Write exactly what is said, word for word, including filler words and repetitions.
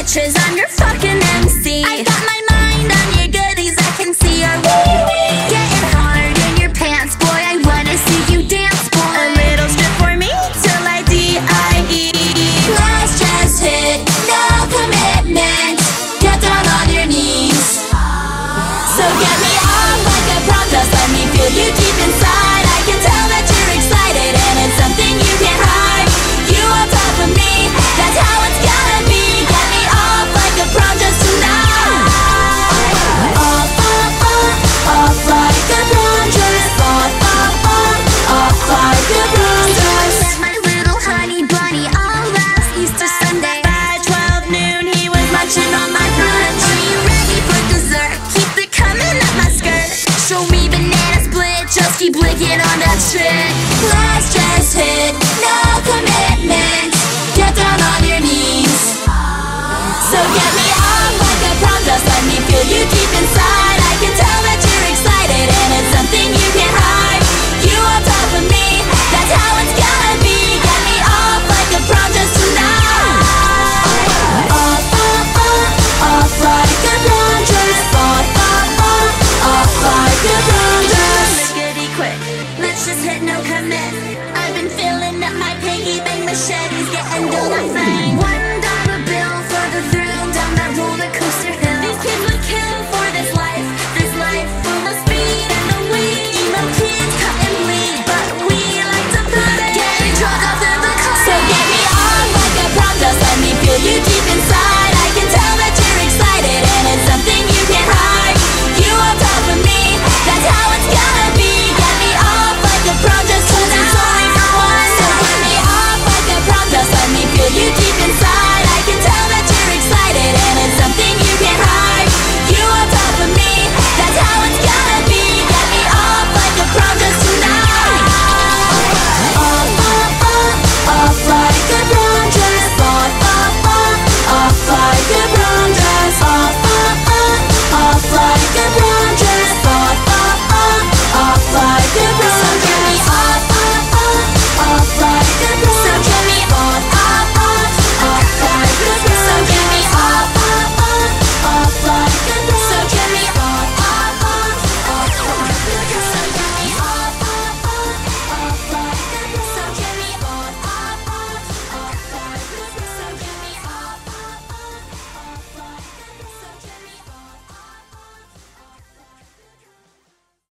bitches, I'm your fucking M C. I got my mind on your goodies, I can see your getting hard in your pants, boy. I wanna see you dance, boy. A little strip for me till I D I E. Last just hit, no commitment. Get down on your knees. So get me on like a prom, just let me feel you deep inside. I can tell that you're excited and it's something you can't hide. You on top of me, that's how it's gotta be. Get me off like a prom just tonight. Off, off, off, off like a prom dress. Off, off, off, off like a prom dress. Met my little honey bunny all last Easter Sunday. By twelve noon he was munching on my